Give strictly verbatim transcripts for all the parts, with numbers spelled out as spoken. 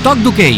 Toc d'hoquei.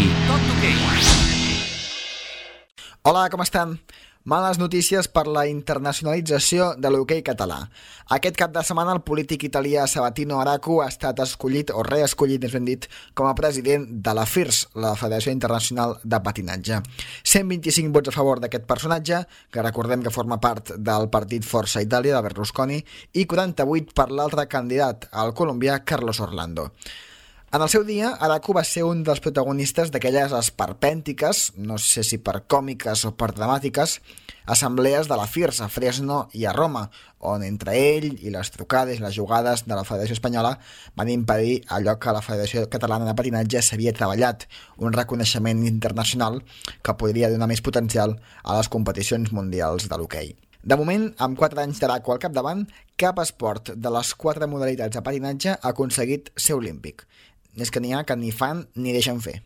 Hola, com estan? Males notícies per la internacionalització de l'hoquei català. Aquest cap de setmana el polític italià Sabatino Aracu ha estat escollit, o reescollit, més ben dit, com a president de la F I R S, la Federació Internacional de Patinatge. cent vint-i-cinc vots a favor d'aquest personatge, que recordem que forma part del partit Força Itàlia de Berlusconi, i quaranta-vuit per l'altre candidat, el colombià Carlos Orlando. En el seu dia, Aracu va ser un dels protagonistes d'aquelles esperpèntiques, no sé si per còmiques o per dramàtiques, assemblees de la F I R S a Fresno i a Roma, on entre ell i les trucades i les jugades de la Federació Espanyola van impedir allò que la Federació Catalana de Patinatge s'havia treballat, un reconeixement internacional que podria donar més potencial a les competicions mundials de l'hoquei. De moment, amb quatre anys d'Aracu al capdavant, cap esport de les quatre modalitats de patinatge ha aconseguit ser olímpic. És que n'hi ha que ni fan ni deixen fer.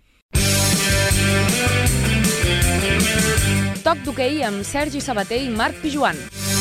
Toc d'hoquei amb Sergi Sabater i Marc Pijuan.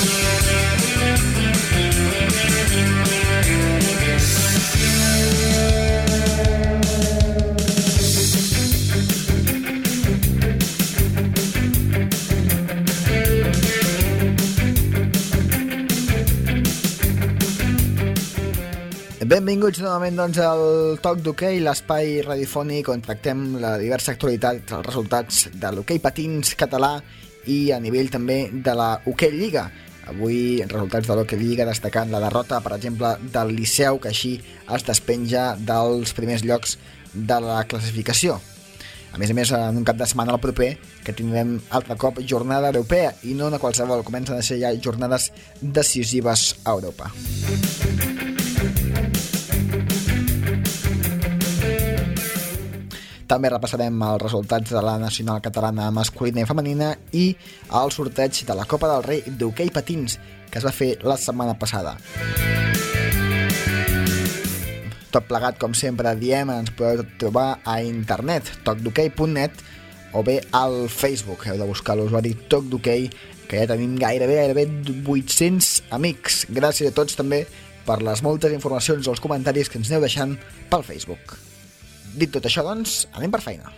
Benvinguts novament doncs, al Toc d'hoquei, l'espai radiofònic on tractem la diversa actualitat, els resultats de l'hoquei patins català i a nivell també de la Hoquei Lliga. Avui resultats de l'Hoquei Lliga destacant la derrota, per exemple, del Liceu, que així es despenja dels primers llocs de la classificació. A més a més, en un cap de setmana al proper, que tindrem altre cop jornada europea, i no una qualsevol, comencen a ser ja jornades decisives a Europa. També repassarem els resultats de la nacional catalana masculina i femenina i el sorteig de la Copa del Rei d'hoquei patins, que es va fer la setmana passada. Tot plegat, com sempre diem, ens podeu trobar a internet, toc d'hoquei punt net, o bé al Facebook. Heu de buscar l'usuari Toc d'Hoquei, que ja tenim gairebé, gairebé vuit-cents amics. Gràcies a tots també per les moltes informacions o els comentaris que ens aneu deixant pel Facebook. Dit tot això, doncs, anem per feina.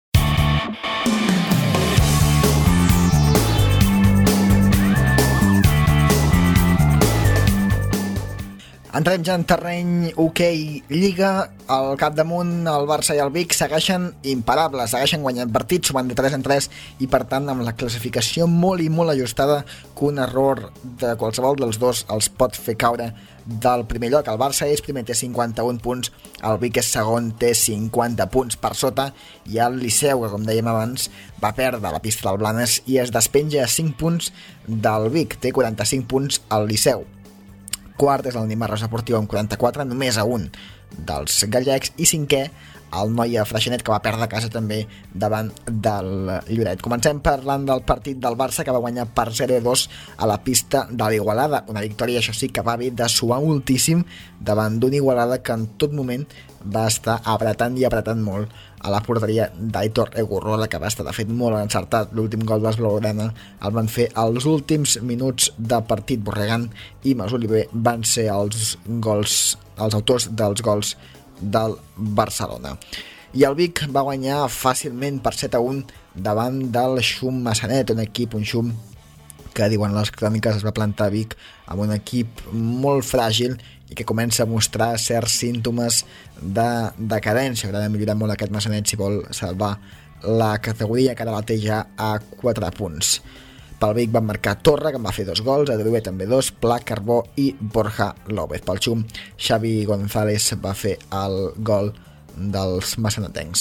Entrem ja en terreny hoquei Lliga. Al capdamunt el Barça i el Vic segueixen imparables, segueixen guanyant partits, sumant de tres en tres, i per tant amb la classificació molt i molt ajustada, que un error de qualsevol dels dos els pot fer caure del primer lloc. El Barça és primer, té cinquanta-un punts, el Vic és segon, té cinquanta punts per sota, i el Liceu, que com dèiem abans, va perdre la pista del Blanes i es despenja a cinc punts del Vic, té quaranta-cinc punts al Liceu. Quart és el Nimarres Esportiu amb quaranta-quatre, només a un dels gallecs, i cinquè el Noia Freixenet, que va perdre a casa també davant del Lloret. Comencem parlant del partit del Barça, que va guanyar per zero a dos a la pista de l'Igualada, una victòria, això sí, que va haver de suar moltíssim davant d'una Igualada que en tot moment va estar apretant i apretant molt a la porteria d'Aitor Egurrola, que va estar de fet molt encertat. L'últim gol dels blaugrana el van fer als últims minuts de partit. Borregant i Mas Oliver van ser els gols, els autors dels gols del Barcelona. I el Vic va guanyar fàcilment per set a un davant del Xum Massanet, un equip, un Xum que diuen les cròniques es va plantar a Vic amb un equip molt fràgil i que comença a mostrar certs símptomes de decadència. Haurà de millorar molt aquest Massanet si vol salvar la categoria, que ara la té ja a quatre punts. Pel Vic van marcar Torra, que en va fer dos gols, Adrué també dos, Pla, Carbó i Borja López. Pel Xum, Xavi González va fer el gol dels massanetencs.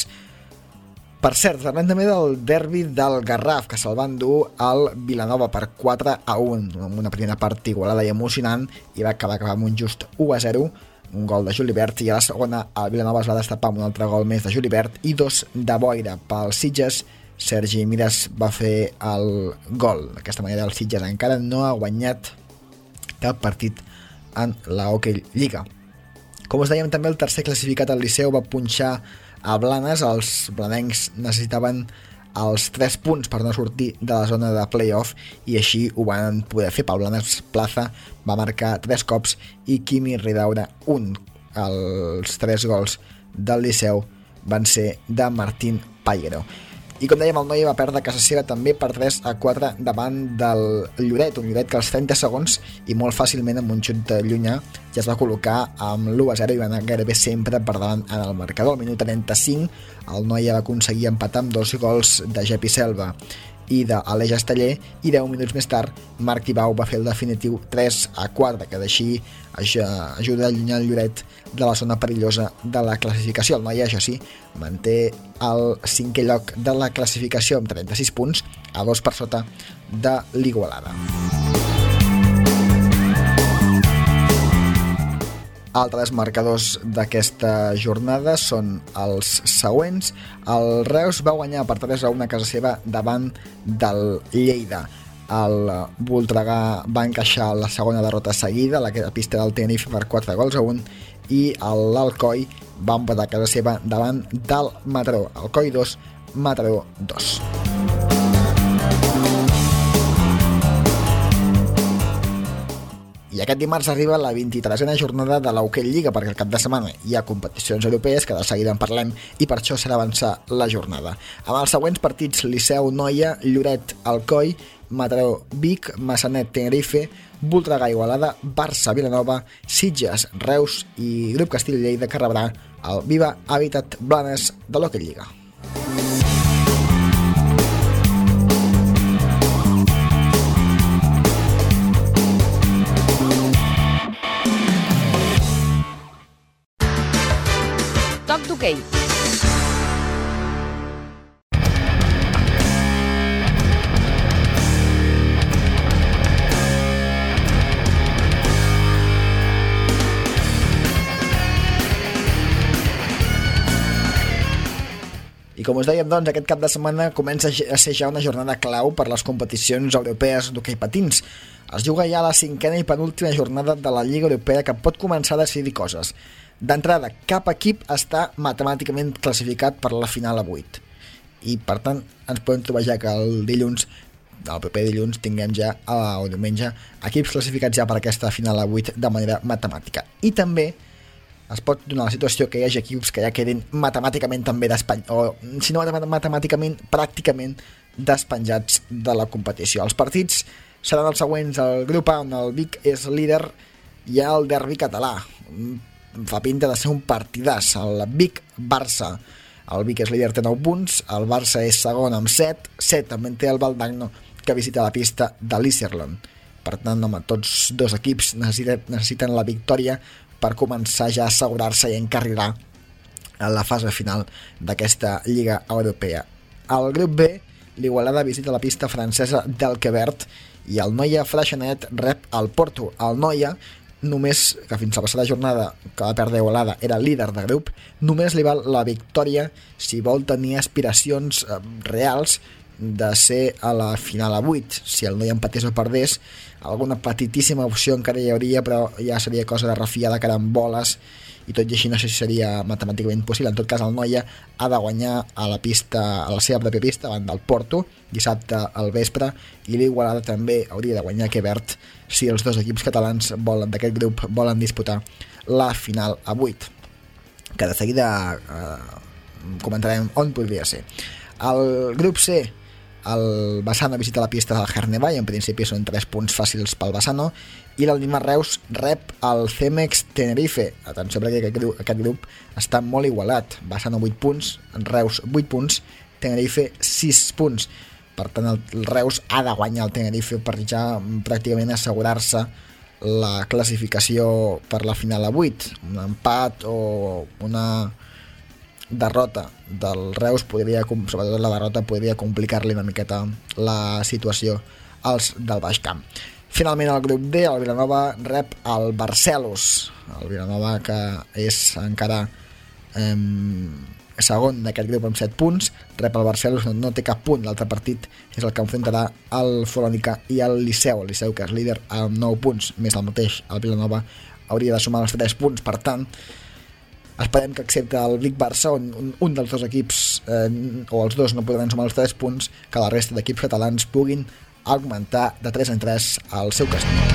Per cert, parlem també del derbi del Garraf, que se'l va endur al Vilanova per quatre a un, amb una primera part igualada i emocionant, i va acabar, acabar amb un just u a zero, un gol de Julibert, i a la segona el Vilanova es va destapar amb un altre gol més de Julibert i dos de Boira. Pel Sitges, Sergi Miras va fer el gol. D'aquesta manera el Sitges encara no ha guanyat cap partit en la Hoquei Lliga. Com us dèiem, també el tercer classificat, el Liceu, va punxar a Blanes. Els blanencs necessitaven els tres punts per no sortir de la zona de play-off i així ho van poder fer. Pau Blanes Plaza va marcar tres cops i Quimi Ridaura un. Els tres gols del Liceu van ser de Martín Pallero. I com dèiem, el Noia va perdre a casa seva també per tres a quatre davant del Lloret, un Lloret que als trenta segons i molt fàcilment amb un xut de llunyà ja es va col·locar amb l'u a zero i va anar gairebé sempre per davant en el marcador. Al minut trenta-cinc el Noia va aconseguir empatar amb dos gols de Jepi Selva i d'Aleix Esteller, i deu minuts més tard Marc Tibau va fer el definitiu tres a quatre, que d'així ajuda a allunyar el Lloret de la zona perillosa de la classificació. El Noia, això sí, manté el cinquè lloc de la classificació amb trenta-sis punts, a dos per sota de l'Igualada. Altres marcadors d'aquesta jornada són els següents. El Reus va guanyar per tres a u a casa seva davant del Lleida. El Voltregà va encaixar la segona derrota seguida, la pista del Tenerife, per quatre gols a un, i l'Alcoi va empatar a casa seva davant del Mataró. Alcoi dos, Mataró dos. I aquest dimarts arriba la vint-i-tresena jornada de l'Hockey Lliga, perquè al cap de setmana hi ha competicions europees, que de seguida en parlem, i per això serà avançar la jornada. Amb els següents partits: Liceu Noia, Lloret Alcoi, Mataró Vic, Massanet Tenerife, Voltregà Igualada, Barça Vilanova, Sitges Reus i Grup Castell Lleida, que rebrà el Viva Habitat Blanes de l'Hockey Lliga. Toc d'hoquei. I com us dèiem, doncs, aquest cap de setmana comença a ser ja una jornada clau per les competicions europees d'hoquei patins. Es juga ja la cinquena i penúltima jornada de la Lliga Europea, que pot començar a decidir coses. D'entrada, cap equip està matemàticament classificat per la final a vuit. I, per tant, ens podem trobar ja que el dilluns, el proper dilluns, tinguem ja, o diumenge, equips classificats ja per aquesta final a vuit de manera matemàtica. I també es pot donar la situació que hi hagi equips que ja quedin matemàticament també despenjats, o si no matemàticament, pràcticament despenjats de la competició. Els partits seran els següents. El grup A, on el Vic és líder, hi ha el derbi català. Fa pinta de ser un partidàs. El Vic-Barça. El Vic és líder, té nou punts, el Barça és segon amb set, set també té el Valdagno, que visita la pista de l'Iserlohn. Per tant, home, tots dos equips necessiten, necessiten la victòria per començar ja a assegurar-se i encarrilar a la fase final d'aquesta Lliga Europea. Al grup B, l'Igualada visita la pista francesa del Quevert i el Noia Freixenet rep el Porto. El Noia, només, que fins a la passada jornada que va perdre Igualada era líder de grup, només li val la victòria si vol tenir aspiracions eh, reals de ser a la final a vuit. Si el Noia empatés o perdés, alguna petitíssima opció encara hi hauria, però ja seria cosa de refiar de caramboles, i tot i així no sé si seria matemàticament possible. En tot cas, el Noia ha de guanyar a la pista, a la seva pròpia pista, davant del Porto, dissabte al vespre, i l'Igualada també hauria de guanyar Quevert si els dos equips catalans volen d'aquest grup volen disputar la final a vuit, que de seguida eh, comentarem on podria ser. El grup C, el Bassano visita la pista del Hernevall, en principi són tres punts fàcils pel Bassano, i l'Aldimar Reus rep el Cemex Tenerife. Atenció, perquè aquest grup, aquest grup està molt igualat. Bassano vuit punts, Reus vuit punts, Tenerife sis punts. Per tant, el Reus ha de guanyar el Tenerife per ja pràcticament assegurar-se la classificació per la final a vuit. Un empat o una derrota del Reus podria, sobretot la derrota, podria complicar-li una miqueta la situació als del Baix Camp. Finalment, el grup D, el Vilanova rep el Barcelos. El Vilanova, que és encara eh, segon d'aquest grup amb set punts, rep el Barcelos, no, no té cap punt. L'altre partit és el que enfrontarà el Folònica i el Liceu. El Liceu, que és líder amb nou punts, més el mateix, el Vilanova hauria de sumar els tres punts. Per tant, esperem que, excepte el Vic-Barça, on un, un dels dos equips, eh, o els dos no podran sumar els tres punts, que la resta d'equips catalans puguin augmentar de tres en tres al seu castell.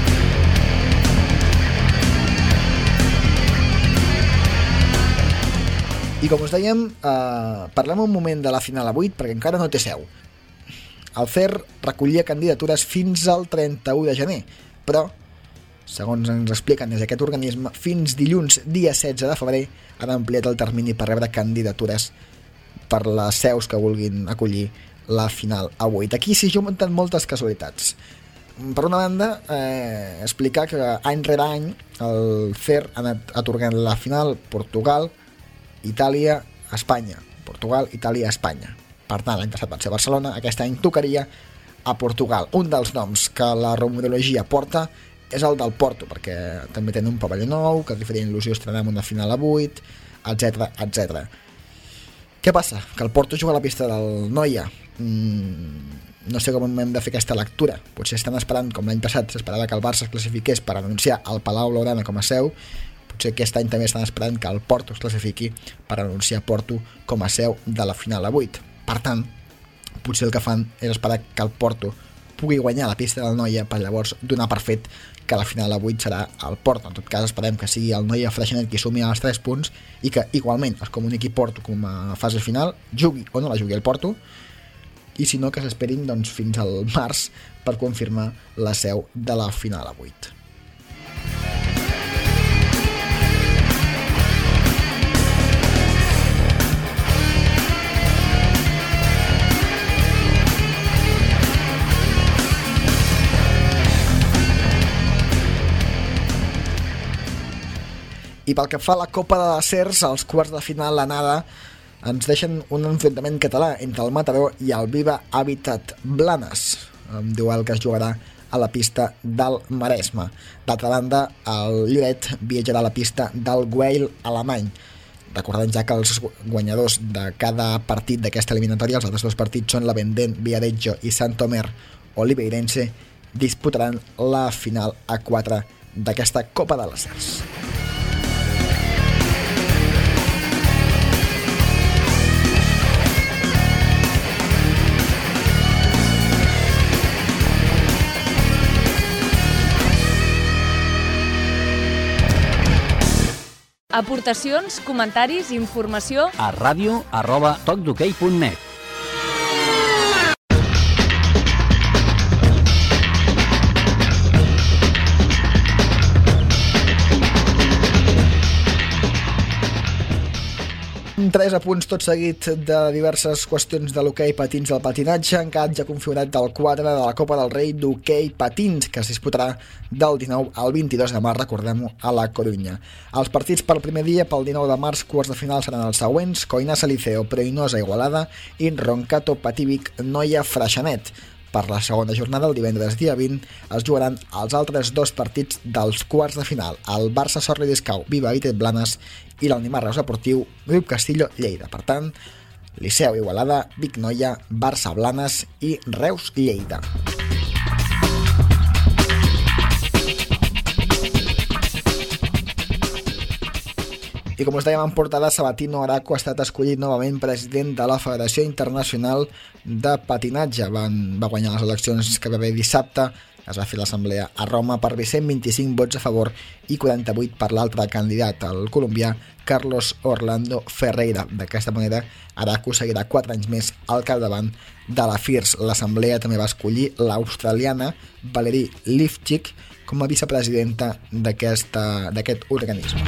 I com us dèiem, eh, parlem un moment de la final a vuit perquè encara no té seu. El C E R recollia candidatures fins al trenta-u de gener, però, segons ens expliquen des d'aquest organisme, fins dilluns, dia setze de febrer, han ampliat el termini per rebre candidatures per les seus que vulguin acollir la final a vuit. Aquí s'hi junten moltes casualitats. Per una banda, eh, explicar que any rere any el C E R ha anat atorgant la final Portugal, Itàlia, Espanya. Portugal, Itàlia, Espanya. Per tant, l'any passat va ser Barcelona, aquest any tocaria a Portugal. Un dels noms que la rumorologia porta és el del Porto, perquè també tenen un pavelló nou, que li faria il·lusió estrenar una final a vuit, etcètera, etcètera. Què passa? Que el Porto juga a la pista del Noia. Mm, no sé com hem de fer aquesta lectura. Potser estan esperant, com l'any passat s'esperava que el Barça es classifiqués per anunciar el Palau Blaugrana com a seu. Potser aquest any també estan esperant que el Porto es classifiqui per anunciar Porto com a seu de la final a vuit. Per tant, potser el que fan és esperar que el Porto pugui guanyar la pista del Noia per llavors donar per fet que la final a vuit serà el Porto. En tot cas, esperem que sigui el Noia Freixenet qui sumi els tres punts i que igualment es comuniqui Porto com a fase final, jugui o no la jugui el Porto, i si no que s'esperin doncs, fins al març per confirmar la seu de la final a vuit. I pel que fa a la Copa de les Cers, als quarts de final l'anada ens deixen un enfrontament català entre el Mataró i el Viva Habitat Blanes, un duel que es jugarà a la pista del Maresme. D'altra banda, el Lloret viatjarà a la pista del Güell alemany. Recordem ja que els guanyadors de cada partit d'aquesta eliminatòria, els altres dos partits són la Vendent, Viareggio i Santomer Oliveirense, disputaran la final a quatre d'aquesta Copa de les Cers. Aportacions, comentaris, informació a ràdio arroba tocdhoquei punt net. Tres apunts tot seguit de diverses qüestions de l'hoquei patins del patinatge. Han quedat ja configurat del quadre de la Copa del Rei d'hoquei patins, que es disputarà del dinou al vint-i-dos de març, recordem-ho, a la Corunya. Els partits pel primer dia, pel dinou de març, quarts de final seran els següents: Coinasa Liceo, Preinosa Igualada i Roncato Patívic Noia Freixenet. Per la segona jornada, el divendres dia vint, es jugaran els altres dos partits dels quarts de final, el Barça Sorri d'Escau, Viva Habitat Blanes i l'Animar Reus Esportiu, Grup Castillo Lleida. Per tant, Liceu Igualada, Vic Noia, Barça Blanes i Reus Lleida. I com us dèiem en portada, Sabatino Araco ha estat escollit novament president de la Federació Internacional de Patinatge. Van, va guanyar les eleccions que va haver dissabte, es va fer l'assemblea a Roma per cent vint-i-cinc vots a favor i quaranta-vuit per l'altre candidat, el colombià Carlos Orlando Ferreira. D'aquesta manera, Araco seguirà quatre anys més al capdavant de la F I R S. L'assemblea també va escollir l'australiana Valerie Lifchik com a vicepresidenta d'aquest organisme.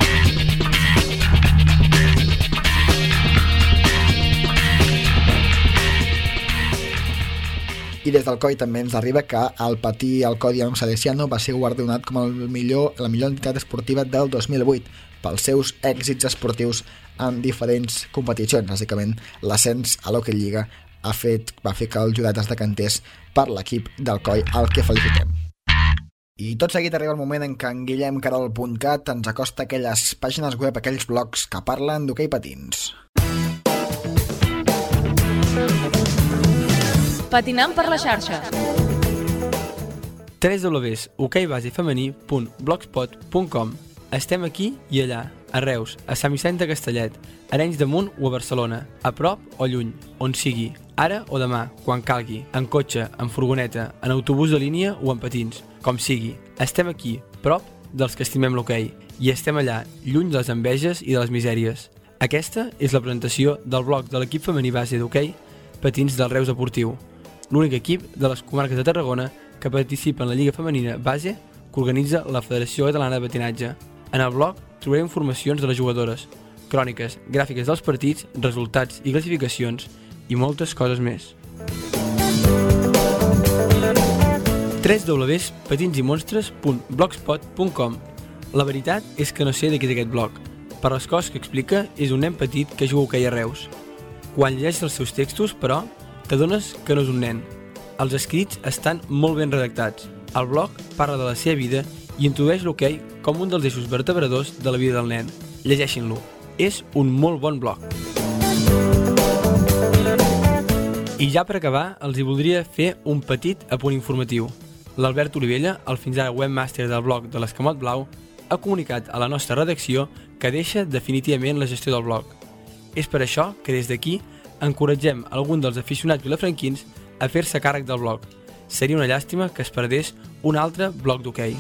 I des del C O I també ens arriba que el patí al Codium Salesiano va ser guardonat com el millor, la millor entitat esportiva del dos mil vuit pels seus èxits esportius en diferents competicions. Bàsicament, l'ascens a l'Hockey Lliga ha fet, va fer que el jurat es decantés per l'equip del C O I, al que felicitem. I tot seguit arriba el moment en què en guillem carol punt cat ens acosta aquelles pàgines web, aquells blogs que parlen d'hoquei patins. Patinant per la xarxa. w w w punt hoquei base femení punt blogspot punt com. Estem aquí i allà, a Reus, a Sant Vicent de Castellet, a Arenys de Munt o a Barcelona, a prop o lluny, on sigui, ara o demà, quan calgui, en cotxe, en furgoneta, en autobús de línia o en patins, com sigui. Estem aquí, prop dels que estimem l'hoquei, i estem allà, lluny de les enveges i de les misèries. Aquesta és la presentació del bloc de l'equip femení base d'hoquei patins del Reus Deportiu, l'únic equip de les comarques de Tarragona que participa en la Lliga Femenina Base que organitza la Federació Catalana de Patinatge. En el bloc trobareu informacions de les jugadores, cròniques, gràfiques dels partits, resultats i classificacions i moltes coses més. w w w punt patinsimonstres punt blogspot punt com. La veritat és que no sé de què és aquest blog. Per les coses que explica, és un nen petit que juga hoquei a Reus. Quan llegeixes els seus textos, però, t'adones que no és un nen. Els escrits estan molt ben redactats. El blog parla de la seva vida i introdueix l'hoquei com un dels eixos vertebradors de la vida del nen. Llegeixin-lo. És un molt bon blog. I ja per acabar, els hi voldria fer un petit apunt informatiu. L'Albert Olivella, el fins ara webmaster del blog de l'Escamot Blau, ha comunicat a la nostra redacció que deixa definitivament la gestió del blog. És per això que des d'aquí encoratgem algun dels aficionats vilafranquins a fer-se càrrec del blog. Seria una llàstima que es perdés un altre blog d'hoquei.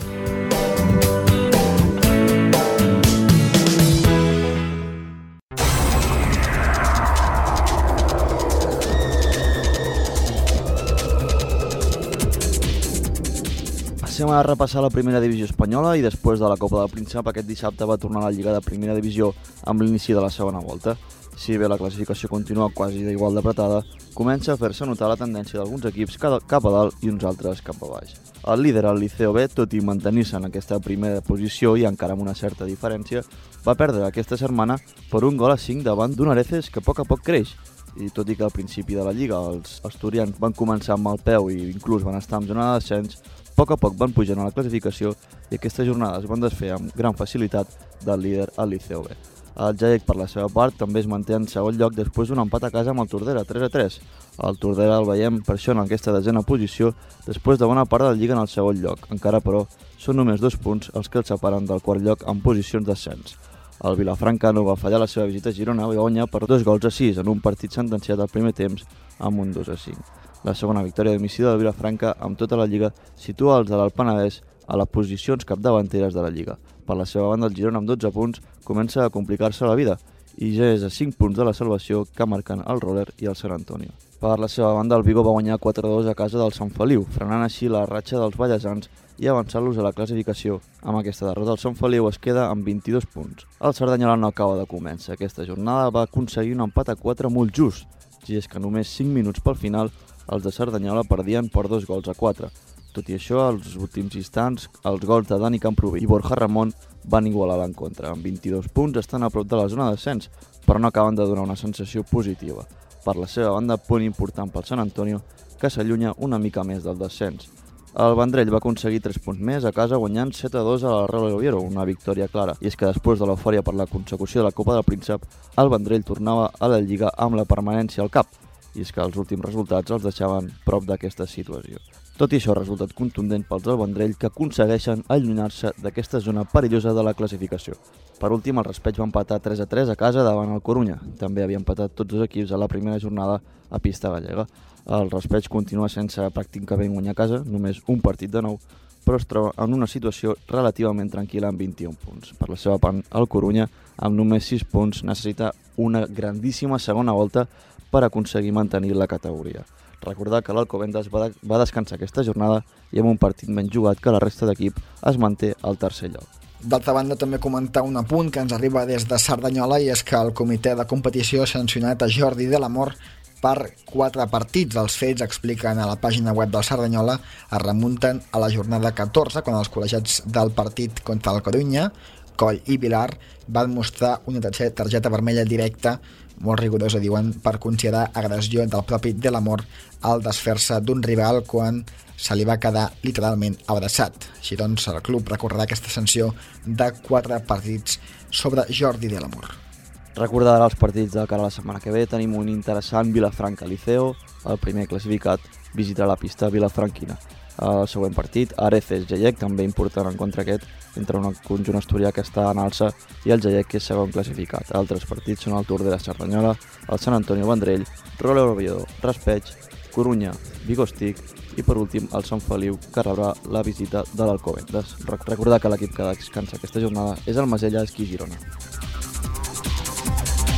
Passem a repassar la primera divisió espanyola i després de la Copa del Príncep aquest dissabte va tornar a la Lliga de Primera Divisió amb l'inici de la segona volta. Si bé la classificació continua quasi d'igual d'apretada, comença a fer-se notar la tendència d'alguns equips cap a dalt i uns altres cap a baix. El líder, el Liceo B, tot i mantenir-se en aquesta primera posició i encara amb una certa diferència, va perdre aquesta setmana per un gol a cinc davant d'un Areces que a poc a poc creix. I tot i que al principi de la Lliga els asturians van començar amb el peu i inclús van estar en zona de descens, a poc a poc van pujant a la classificació i aquestes jornades van desfer amb gran facilitat del líder al Liceo B. El Jaec, per la seva part, també es manté en segon lloc després d'un empat a casa amb el Tordera, tres a tres. El Tordera el veiem per això en aquesta desena posició després de bona part de la Lliga en el segon lloc. Encara, però, són només dos punts els que el separen del quart lloc en posicions d'ascens. El Vilafranca no va fallar la seva visita a Girona i va guanyar per dos gols a sis en un partit sentenciat al primer temps amb un dos a cinc. La segona victòria a domicili del Vilafranca amb tota la Lliga situa els de l'Alt Penedès a les posicions capdavanteres de la Lliga. Per la seva banda, el Girona amb dotze punts comença a complicar-se la vida i ja és a cinc punts de la salvació que marquen el Roller i el Sant Antonio. Per la seva banda, el Vigo va guanyar quatre a dos a casa del Sant Feliu, frenant així la ratxa dels ballesans i avançant-los a la classificació. Amb aquesta derrota, el Sant Feliu es queda amb vint-i-dos punts. El Cerdanyola no acaba de començar. Aquesta jornada va aconseguir un empat a quatre molt just, i és que només cinc minuts pel final els de Cerdanyola perdien per dos gols a quatre. Tot i això, als últims instants, els gols de Dani Camprubí i Borja Ramon van igualar l'encontre. Amb vint-i-dos punts estan a prop de la zona de descens, però no acaben de donar una sensació positiva. Per la seva banda, punt important pel Sant Antonio, que s'allunya una mica més del descens. El Vendrell va aconseguir tres punts més a casa guanyant set a dos a la Real Oviedo, una victòria clara. I és que després de l'eufòria per la consecució de la Copa del Príncep, el Vendrell tornava a la Lliga amb la permanència al cap. I és que els últims resultats els deixaven prop d'aquesta situació. Tot i això, ha resultat contundent pels del Vendrell que aconsegueixen allunyar-se d'aquesta zona perillosa de la classificació. Per últim, el Raspeig va empatar tres a tres a casa davant el Corunya. També havia empatat tots dos equips a la primera jornada a pista gallega. El Raspeig continua sense pràcticament guanyar a casa, només un partit de nou, però es troba en una situació relativament tranquil·la amb vint-i-un punts. Per la seva part, el Corunya, amb només sis punts, necessita una grandíssima segona volta per aconseguir mantenir la categoria. Recordar que l'Alcobendas va, de, va descansar aquesta jornada i amb un partit menys jugat que la resta d'equip es manté al tercer lloc. D'altra banda, també comentar un apunt que ens arriba des de Cerdanyola i és que el comitè de competició ha sancionat a Jordi de l'Amor per quatre partits. Els fets, expliquen a la pàgina web del Cerdanyola, es remunten a la jornada catorze, quan els col·legiats del partit contra el Corunya, Coll i Vilar, van mostrar una targeta vermella directa, molt rigorosa, diuen, per considerar agressió del propi de l'Amor al desfer-se d'un rival quan se li va quedar literalment abraçat. Així doncs, el club recorrerà aquesta sanció de quatre partits sobre Jordi de l'Amor. Recordar els partits de cara a la setmana que ve. Tenim un interessant Vilafranca-Liceo. El primer classificat visitarà la pista vilafranquina. El següent partit, Areces-Jaec, també important en contra aquest, entre un conjunt asturià que està en alça i el Jaec, que és segon classificat. Altres partits són el Tordera-Cerdanyola, el Sant Antonio-Vendrell, Roller Oviedo, Raspeig, Corunya, Vigostic i per últim el Sant Feliu, que rebrà la visita de l'Alcobendas. Recordar que l'equip que descansa aquesta jornada és el Masella Esquí Girona.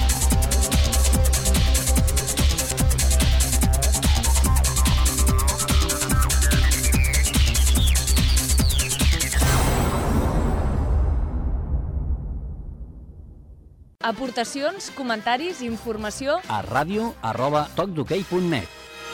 Aportacions, comentaris, informació... a ràdio arroba tocdhoquei punt net.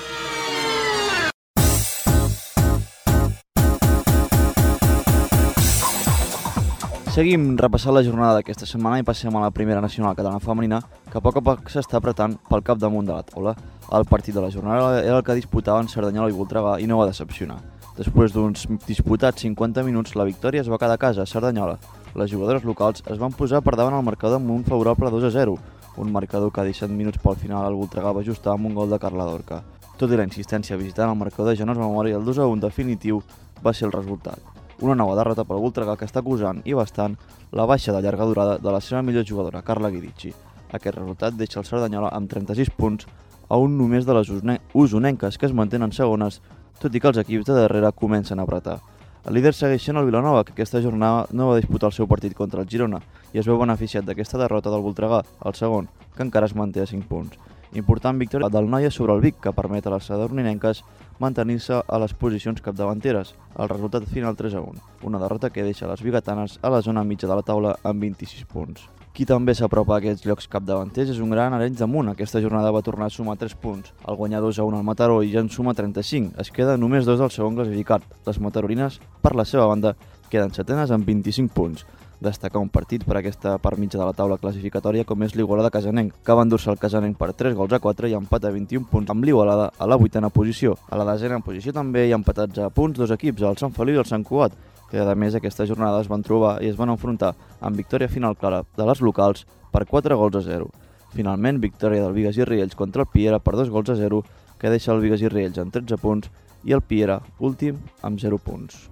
Seguim repassant la jornada d'aquesta setmana i passem a la primera nacional catalana femenina, que a poc a poc s'està apretant pel capdamunt de la taula. El partit de la jornada era el que disputaven Cerdanyola i Voltregà i no va decepcionar. Després d'uns disputats cinquanta minuts, la victòria es va quedar a casa a Cerdanyola. Les jugadores locals es van posar per davant el marcador amb un favorable dos a zero, un marcador que a disset minuts pel final el Voltregà va ajustar amb un gol de Carla Dorca. Tot i la insistència visitant el marcador de Jonas Memòria, el dos a un definitiu va ser el resultat. Una nova derrota pel Voltregà que està acusant i bastant la baixa de llarga durada de la seva millor jugadora, Carla Guidici. Aquest resultat deixa el Cerdanyola amb trenta-sis punts a un només de les usonenques que es mantenen segones, tot i que els equips de darrere comencen a apretar. El líder segueix sent el Vilanova, que aquesta jornada no va disputar el seu partit contra el Girona i es veu beneficiat d'aquesta derrota del Voltregà, el segon, que encara es manté a cinc punts. Important victòria del Noia sobre el Vic, que permet a les sadorninenques mantenir-se a les posicions capdavanteres. El resultat final tres a un, una derrota que deixa les bigatanes a la zona mitja de la taula amb vint-i-sis punts. Qui també s'apropa a aquests llocs capdavanters és un gran Arenys de Munt. Aquesta jornada va tornar a sumar tres punts. El guanyar dos a un al Mataró i ja en suma trenta-cinc. Es queda només dos del segon classificat. Les matarorines, per la seva banda, queden setenes amb vint-i-cinc punts. Destacar un partit per aquesta part mitja de la taula classificatòria com és l'Igualada Casanenc, que va endur-se el Casanenc per tres gols a quatre i empat a vint-i-un punts amb l'Igualada a la vuitena posició. A la desena posició també hi ha empatats a punts dos equips, el Sant Feliu i el Sant Cugat, que a més aquesta jornada es van trobar i es van enfrontar amb victòria final clara de les locals per quatre gols a zero. Finalment, victòria del Bigues i Riells contra el Piera per dos gols a zero, que deixa el Bigues i Riells amb tretze punts i el Piera últim amb zero punts.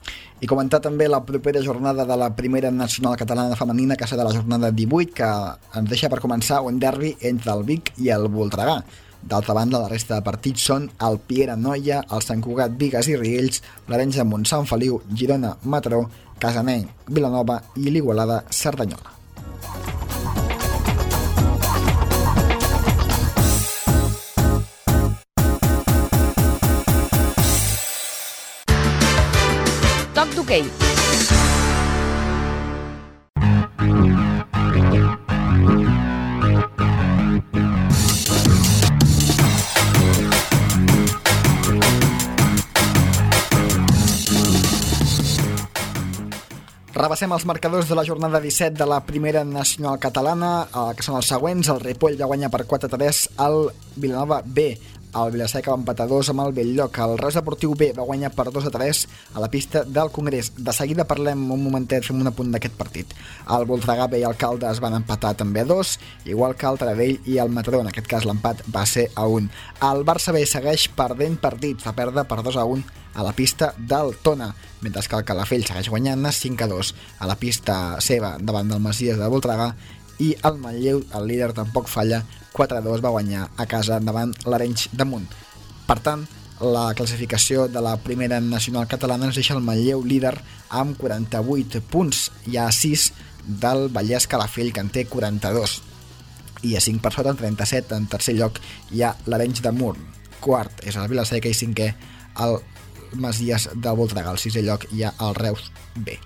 I comentar també la propera jornada de la primera nacional catalana femenina, que serà la jornada divuit, que ens deixa per començar un derbi entre el Vic i el Voltregà. D'altra banda, la resta de partits són el Piera Noia, el Sant Cugat Bigues i Riells, l'Arenys de Munt Sant Feliu, Girona Mataró, Casanenc Vilanova i l'Igualada Cerdanyola. Toc d'hoquei. Repassem els marcadors de la jornada disset de la primera nacional catalana, eh, que són els següents. El Ripoll va guanyar per quatre a tres al Vilanova B. El Vilaseca va empatar dos amb el Belllloc. El Reus Deportiu B va guanyar per dos a tres a la pista del Congrés. De seguida parlem un momentet, fem un apunt d'aquest partit. El Voltregà B i el Caldes van empatar també a dos, igual que el Taradell i el Mataró. En aquest cas l'empat va ser a un. El Barça B segueix perdent partit, va perdre per dos a un a la pista del Tona, mentre que el Calafell segueix guanyant cinc a dos a la pista seva davant del Masies de Voltregà, i el Manlleu, el líder, tampoc falla, quatre a dos va guanyar a casa davant l'Arenys de Munt. Per tant, la classificació de la primera nacional catalana ens deixa el Manlleu líder amb quaranta-vuit punts. Hi ha sis del Vallès Calafell, que en té quaranta-dos, i a cinc per sota, en trenta-set. En tercer lloc hi ha l'Arenys de Munt, quart és el Vilaseca i cinquè el Masies de Voltregà. Al sisè lloc hi ha el Reus B.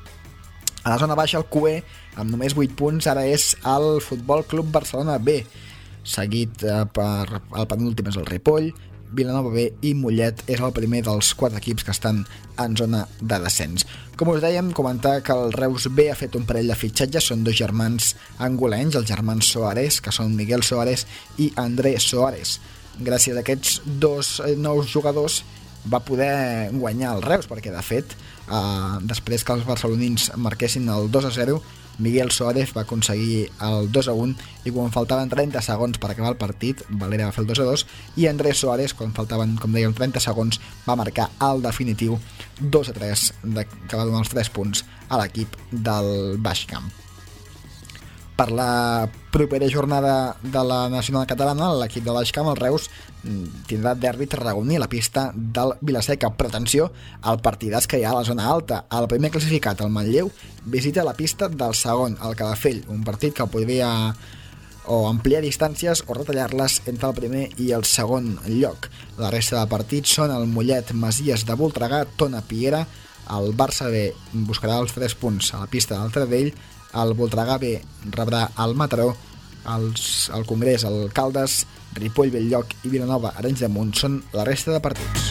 A la zona baixa, el Q E, amb només vuit punts, ara és el Futbol Club Barcelona B, seguit per el penúltim és el Ripoll, Vilanova B i Mollet és el primer dels quatre equips que estan en zona de descens. Com us dèiem, comentar que el Reus B ha fet un parell de fitxatges, són dos germans angolenys, els germans Soares, que són Miguel Soares i André Soares. Gràcies a aquests dos nous jugadors va poder guanyar el Reus, perquè de fet eh, després que els barcelonins marquessin el dos a zero, Miguel Soares va aconseguir el dos a un, i quan faltaven trenta segons per acabar el partit, Valera va fer el dos a dos, i Andrés Soares, quan faltaven, com dèiem, trenta segons, va marcar el definitiu dos a tres, de, que va donar els tres punts a l'equip del Baix Camp. Per la propera jornada de la nacional catalana, l'equip de Baix Camp, el Reus, tindrà derbi tarragoní a la pista del Vilaseca. Però atenció al partidàs que hi ha a la zona alta. El primer classificat, el Manlleu, visita la pista del segon, el Calafell, un partit que podria o ampliar distàncies o retallar-les entre el primer i el segon lloc. La resta de partits són el Mollet, Masies de Voltregà, Tona Piera. El Barça B buscarà els tres punts a la pista del Taradell, el Voltregà B rebrà el Mataró, els, el Congrés, el Caldes, Ripoll, Bell-lloc i Vilanova, Arenys de Munt són la resta de partits.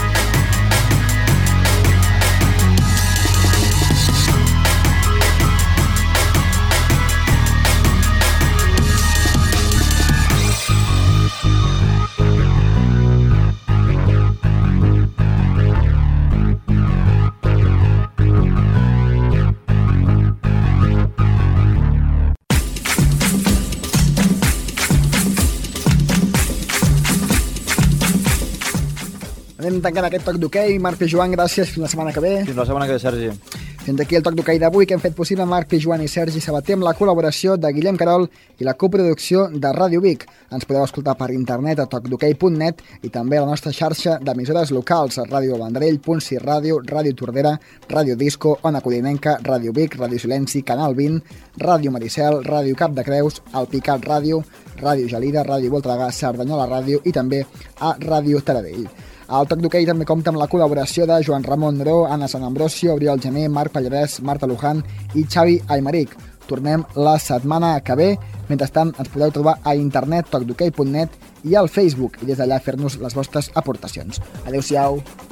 Anem tancant aquest toc d'hoquei. Marc Pijuan, gràcies. Fins la setmana que ve. Fins la setmana que ve, Sergi. Fins aquí el toc d'hoquei d'avui que hem fet possible Marc Pijuan i Sergi Sabater amb la col·laboració de Guillem Carol i la coproducció de Ràdio Vic. Ens podeu escoltar per internet a toc d'hoquei punt net i també a la nostra xarxa d'emissores locals a Ràdio Vendrell, Punt sis Ràdio, Ràdio Tordera, Ràdio Disco, Ona Codinenca, Ràdio Vic, Ràdio Silenci, Canal vint, Ràdio Maricel, Ràdio Cap de Creus, El Picat Ràdio, Ràdio Gelida, Ràdio Voltregà, Cerdanyola Ràdio i també a Ràdio Taradell. El Toc d'Hoquei també compta amb la col·laboració de Joan Ramon Neró, Anna Sant Ambrosio, Oriol Gené, Marc Pallarès, Marta Luján i Xavi Aymeric. Tornem la setmana que ve. Mentrestant, ens podeu trobar a internet toc d'hoquei punt net i al Facebook, i des d'allà fer-nos les vostres aportacions. Adéu-siau.